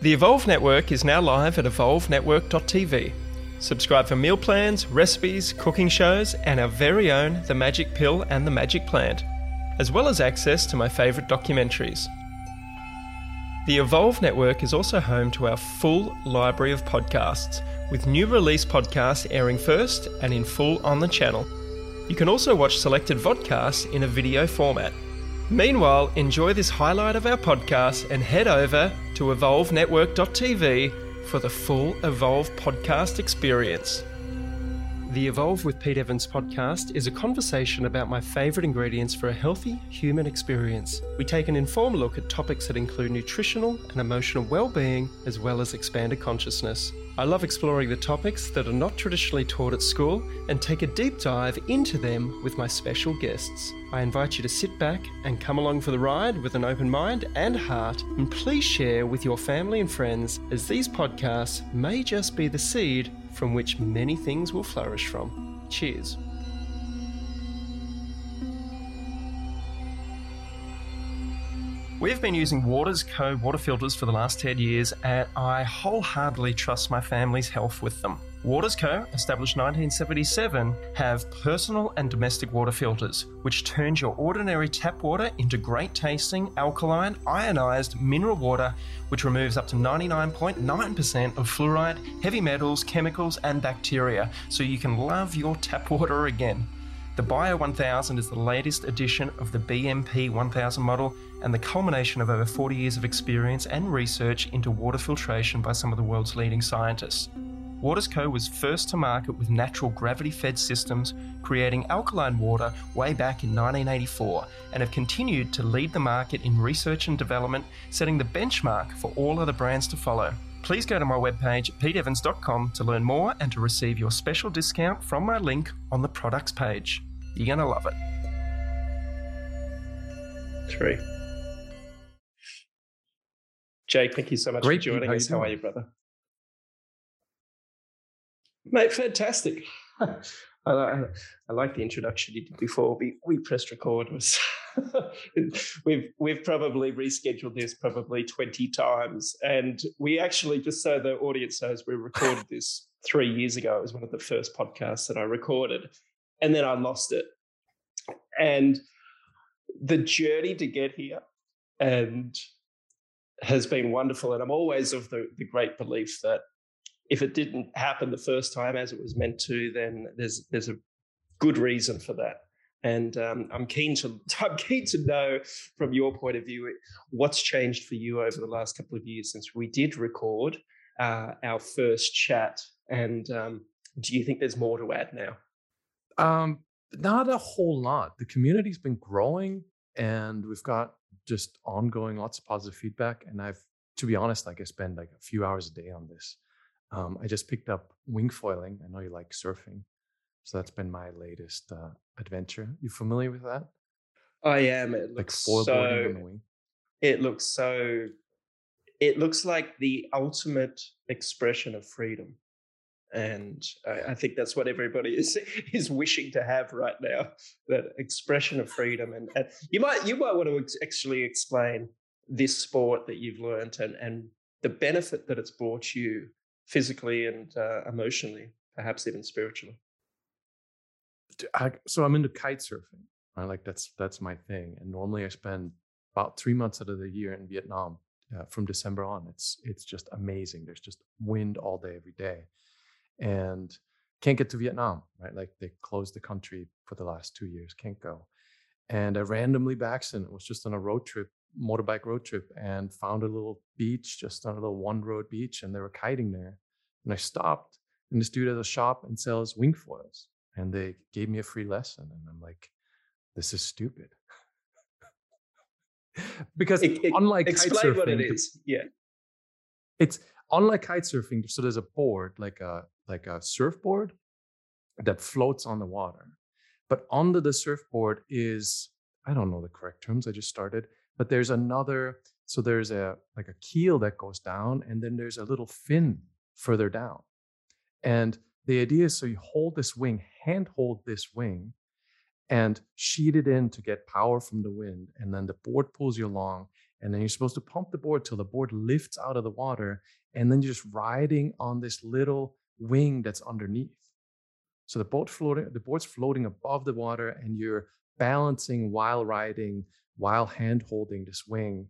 The Evolve Network is now live at evolvenetwork.tv. Subscribe for meal plans, recipes, cooking shows, and our very own The Magic Pill and The Magic Plant, as well as access to my favourite documentaries. The Evolve Network is also home to our full library of podcasts, with new release podcasts airing first and in full on the channel. You can also watch selected vodcasts in a video format. Meanwhile, enjoy this highlight of our podcast and head over to evolvenetwork.tv for the full Evolve podcast experience. The Evolve with Pete Evans podcast is a conversation about my favourite ingredients for a healthy human experience. We take an informed look at topics that include nutritional and emotional well-being, as well as expanded consciousness. I love exploring the topics that are not traditionally taught at school and take a deep dive into them with my special guests. I invite you to sit back and come along for the ride with an open mind and heart, and please share with your family and friends, as these podcasts may just be the seed from which many things will flourish from. Cheers. We've been using Waters Co. water filters for the last 10 years, and I wholeheartedly trust my family's health with them. Waters Co., established 1977, have personal and domestic water filters, which turns your ordinary tap water into great tasting, alkaline, ionized mineral water, which removes up to 99.9% of fluoride, heavy metals, chemicals, and bacteria, so you can love your tap water again. The Bio 1000 is the latest edition of the BMP 1000 model and the culmination of over 40 years of experience and research into water filtration by some of the world's leading scientists. Waters Co. was first to market with natural gravity-fed systems, creating alkaline water way back in 1984, and have continued to lead the market in research and development, setting the benchmark for all other brands to follow. Please go to my webpage, peteevans.com, to learn more and to receive your special discount from my link on the products page. You're going to love it. 3. Jake, thank you so much for joining us. How are you, brother? Mate, fantastic. I like the introduction you did before we pressed record. We've probably rescheduled this 20 times, and we actually, just so the audience knows, we recorded this 3 years ago. It was one of the first podcasts that I recorded, and then I lost it. And the journey to get here and has been wonderful, and I'm always of the great belief that if it didn't happen the first time as it was meant to, then there's a good reason for that. And I'm keen to know from your point of view what's changed for you over the last couple of years since we did record our first chat. And do you think there's more to add now? Not a whole lot. The community's been growing, and we've got just ongoing lots of positive feedback. And to be honest, I spend a few hours a day on this. I just picked up wing foiling. I know you like surfing. So that's been my latest adventure. You familiar with that? I am. It looks foilboarding on the wing. It looks like the ultimate expression of freedom. And I think that's what everybody is wishing to have right now, that expression of freedom. And you might want to actually explain this sport that you've learned and the benefit that it's brought you physically and emotionally, perhaps even spiritually. So I'm into kite surfing. That's my thing. And normally I spend about 3 months out of the year in Vietnam. From December on, it's just amazing. There's just wind all day, every day. And can't get to Vietnam, right? They closed the country for the last 2 years, can't go. And I randomly by accident was just on a motorbike road trip, and found a little beach, just on a little one road beach, and they were kiting there. And I stopped, and this dude has a shop and sells wing foils. And they gave me a free lesson. And I'm like, this is stupid. Because unlike explain kite surfing, what it is. Yeah. It's unlike kite surfing. So there's a board, like a surfboard that floats on the water. But under the surfboard is, I don't know the correct terms, I just started, but there's another, so there's a keel that goes down, and then there's a little fin further down. And the idea is, so you hold this wing, handhold this wing, and sheet it in to get power from the wind, and then the board pulls you along, And then you're supposed to pump the board till the board lifts out of the water. And then you're just riding on this little wing that's underneath. So the board's floating above the water, and you're balancing while riding, while hand holding this wing.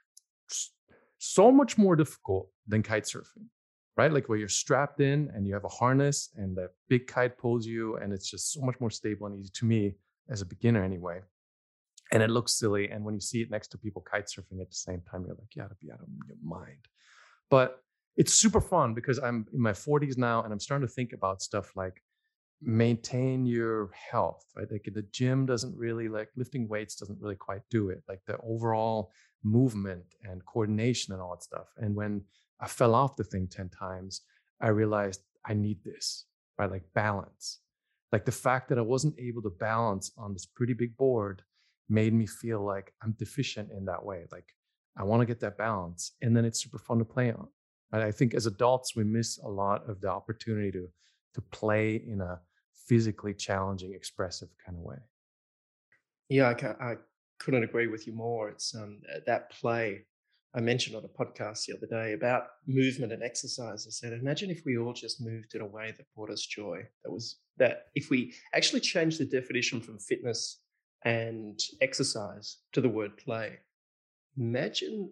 So much more difficult than kite surfing, right? Like where you're strapped in and you have a harness and the big kite pulls you, and it's just so much more stable and easy to me as a beginner anyway. And it looks silly. And when you see it next to people kite surfing at the same time, you're like, you gotta be out of your mind. But it's super fun because I'm in my 40s now, and I'm starting to think about stuff like maintain your health, right? Like the gym doesn't really, like lifting weights doesn't really quite do it. Like the overall movement and coordination and all that stuff. And when I fell off the thing 10 times, I realized I need this, right? Like balance. Like the fact that I wasn't able to balance on this pretty big board made me feel like I'm deficient in that way. Like I want to get that balance. And then it's super fun to play on. Right? I think as adults, we miss a lot of the opportunity to play in a physically challenging, expressive kind of way. Yeah, I couldn't agree with you more. It's that play I mentioned on a podcast the other day about movement and exercise. I said, imagine if we all just moved in a way that brought us joy. That if we actually changed the definition from fitness and exercise to the word play, imagine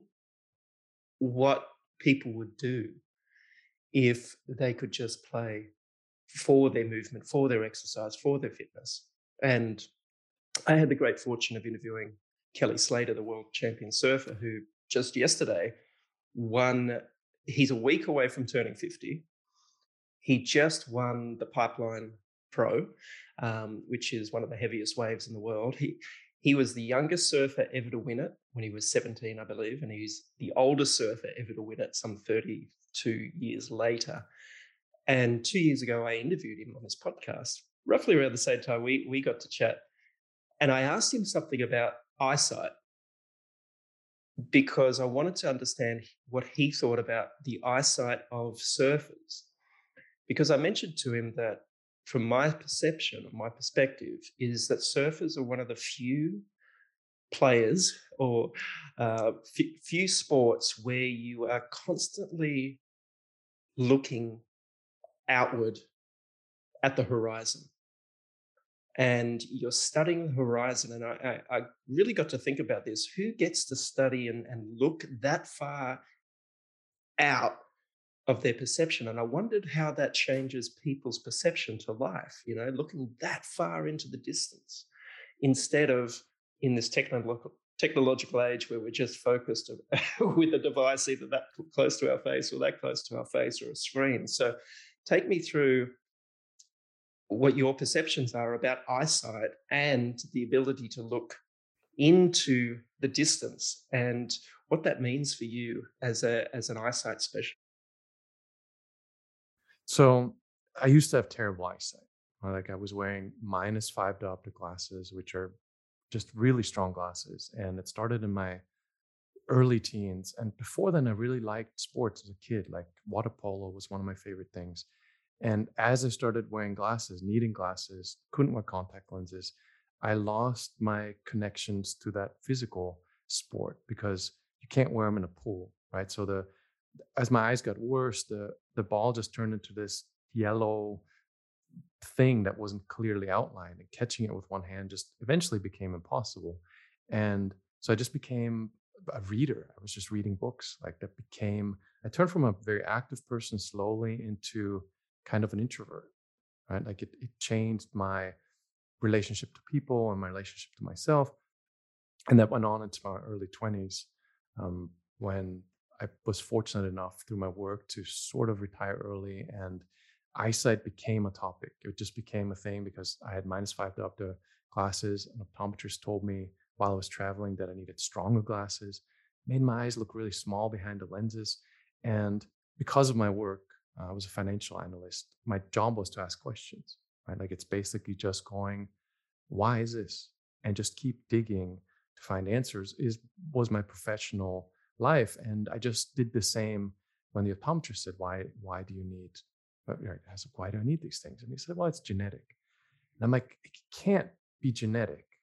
what people would do if they could just play for their movement, for their exercise, for their fitness. And I had the great fortune of interviewing Kelly Slater, the world champion surfer, who just yesterday won. He's a week away from turning 50. He just won the Pipeline Pro, which is one of the heaviest waves in the world. He was the youngest surfer ever to win it when he was 17, I believe, and he's the oldest surfer ever to win it some 32 years later. And 2 years ago, I interviewed him on this podcast. Roughly around the same time, we got to chat. And I asked him something about eyesight because I wanted to understand what he thought about the eyesight of surfers. Because I mentioned to him that from my perception, or my perspective, is that surfers are one of the few players or few sports where you are constantly looking outward at the horizon. And you're studying the horizon. And I really got to think about this. Who gets to study and look that far out of their perception? And I wondered how that changes people's perception to life, looking that far into the distance instead of in this technological age where we're just focused with a device either that close to our face or that close to our face or a screen. So take me through what your perceptions are about eyesight and the ability to look into the distance and what that means for you as an eyesight specialist. So I used to have terrible eyesight. Like I was wearing -5 diopter glasses, which are just really strong glasses. And it started in my early teens. And before then, I really liked sports as a kid. Like water polo was one of my favorite things. And as I started wearing glasses, needing glasses, couldn't wear contact lenses, I lost my connections to that physical sport because you can't wear them in a pool, right? So as my eyes got worse, the ball just turned into this yellow thing that wasn't clearly outlined, and catching it with one hand just eventually became impossible. And so I just became a reader. I was just reading books. I turned from a very active person slowly into kind of an introvert, right? Like it changed my relationship to people and my relationship to myself. And that went on into my early 20s when I was fortunate enough through my work to sort of retire early, and eyesight became a topic. It just became a thing because I had -5 diopter glasses. An optometrist told me while I was traveling that I needed stronger glasses, made my eyes look really small behind the lenses. And because of my work, I was a financial analyst. My job was to ask questions, right? Like it's basically just going, why is this? And just keep digging to find answers was my professional life. And I just did the same when the optometrist said, why do you need, I said, why do I need these things? And he said, well, it's genetic. And I'm like, it can't be genetic,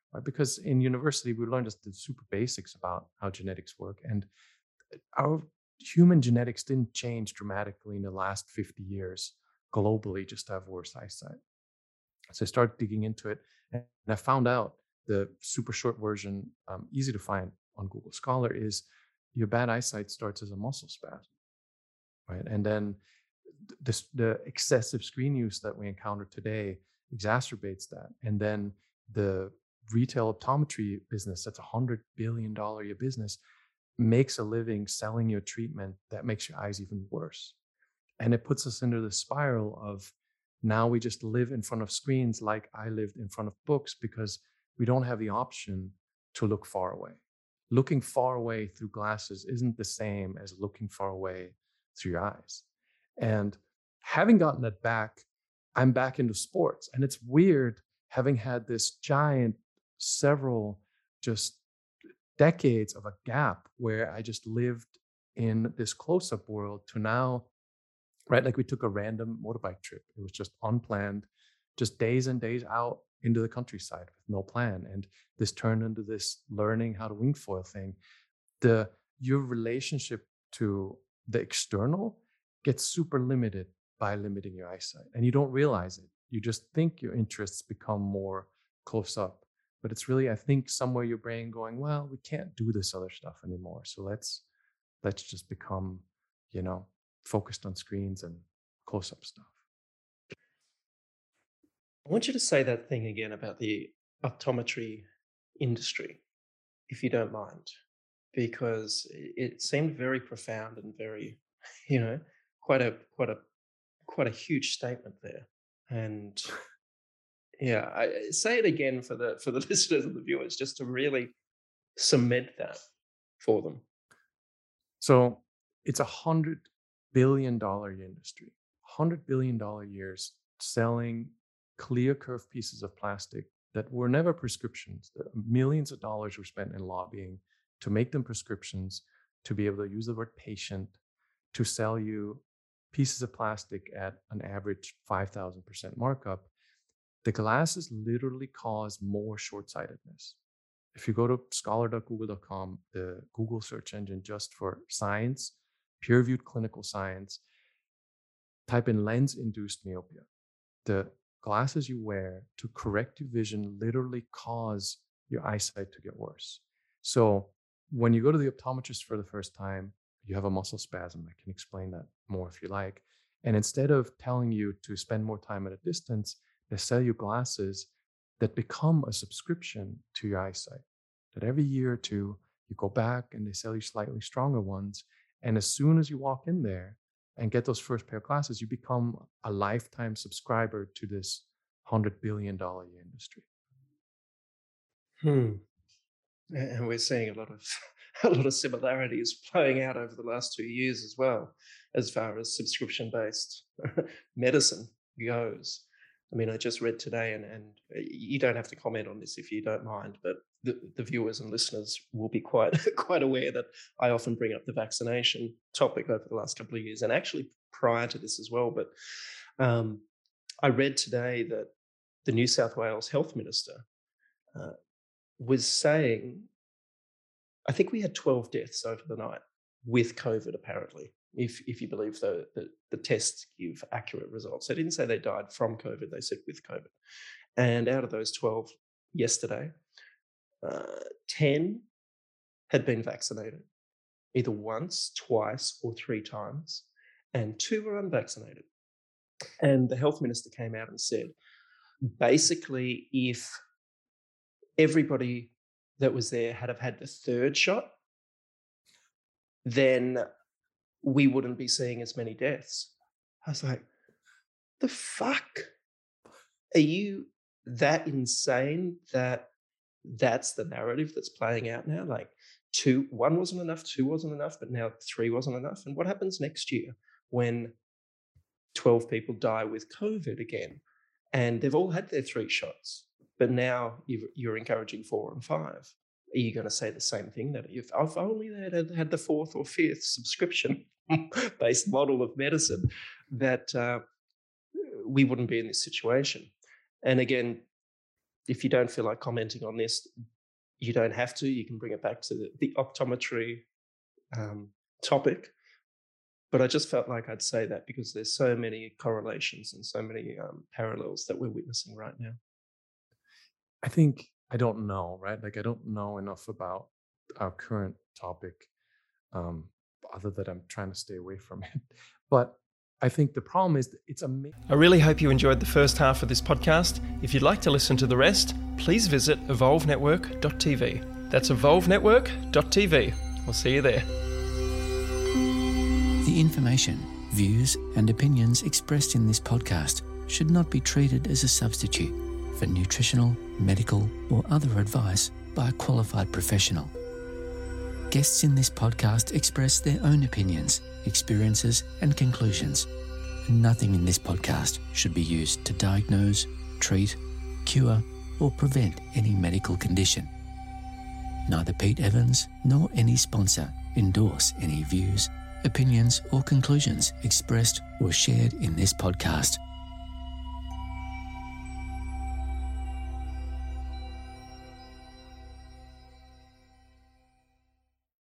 right? Because in university, we learned just the super basics about how genetics work. And our human genetics didn't change dramatically in the last 50 years globally just to have worse eyesight. So I started digging into it, and I found out the super short version, easy to find on Google Scholar, is your bad eyesight starts as a muscle spasm, right? And then the excessive screen use that we encounter today exacerbates that. And then the retail optometry business, that's $100 billion a year business, makes a living selling you a treatment that makes your eyes even worse. And it puts us into the spiral of now we just live in front of screens like I lived in front of books, because we don't have the option to look far away. Looking far away through glasses isn't the same as looking far away through your eyes. And having gotten that back, I'm back into sports. And it's weird having had this giant, several just decades of a gap where I just lived in this close-up world to now, right? Like we took a random motorbike trip. It was just unplanned, just days and days out into the countryside with no plan. And this turned into this learning how to wing foil thing. Your relationship to the external gets super limited by limiting your eyesight. And you don't realize it. You just think your interests become more close up. But it's really, I think, somewhere your brain going, well, we can't do this other stuff anymore. So let's just become, focused on screens and close-up stuff. I want you to say that thing again about the optometry industry, if you don't mind, because it seemed very profound and very, quite a huge statement there. And yeah, I say it again for the listeners and the viewers, just to really cement that for them. So it's $100 billion industry, $100 billion years selling clear curved pieces of plastic that were never prescriptions. Millions of dollars were spent in lobbying to make them prescriptions, to be able to use the word patient, to sell you pieces of plastic at an average 5,000% markup. The glasses literally cause more short-sightedness. If you go to scholar.google.com, the Google search engine just for science, peer-reviewed clinical science, type in lens-induced myopia. The glasses you wear to correct your vision literally cause your eyesight to get worse. So when you go to the optometrist for the first time, you have a muscle spasm. I can explain that more if you like. And instead of telling you to spend more time at a distance, they sell you glasses that become a subscription to your eyesight. That every year or two, you go back and they sell you slightly stronger ones. And as soon as you walk in there and get those first pair of glasses, you become a lifetime subscriber to this $100 billion industry. And we're seeing a lot of similarities playing out over the last 2 years as well, as far as subscription-based medicine goes. I mean, I just read today, and you don't have to comment on this if you don't mind, but the viewers and listeners will be quite aware that I often bring up the vaccination topic over the last couple of years, and actually prior to this as well. But I read today that the New South Wales Health Minister was saying, I think we had 12 deaths over the night with COVID, apparently, if you believe the tests give accurate results. They didn't say they died from COVID, they said with COVID. And out of those 12 yesterday, 10 had been vaccinated, either once, twice, or 3 times, and 2 were unvaccinated. And the health minister came out and said, basically, if everybody that was there had have had the 3rd shot, then we wouldn't be seeing as many deaths. I was like, the fuck? Are you that insane that that's the narrative that's playing out now? Like 1 wasn't enough, 2 wasn't enough, but now 3 wasn't enough. And what happens next year when 12 people die with COVID again? And they've all had their 3 shots, but now you're encouraging 4 and 5. Are you going to say the same thing, that if only they had the 4th or 5th subscription-based model of medicine, that we wouldn't be in this situation? And again, if you don't feel like commenting on this, you don't have to. You can bring it back to the optometry topic. But I just felt like I'd say that because there's so many correlations and so many parallels that we're witnessing right now. I think I don't know, right? Like I don't know enough about our current topic, other than I'm trying to stay away from it. But I think the problem is that it's amazing. I really hope you enjoyed the first half of this podcast. If you'd like to listen to the rest, please visit evolvenetwork.tv. That's evolvenetwork.tv. We'll see you there. The information, views, and opinions expressed in this podcast should not be treated as a substitute for nutritional, medical, or other advice by a qualified professional. Guests in this podcast express their own opinions, experiences, and conclusions. Nothing in this podcast should be used to diagnose, treat, cure, or prevent any medical condition. Neither Pete Evans nor any sponsor endorse any views, opinions, or conclusions expressed or shared in this podcast.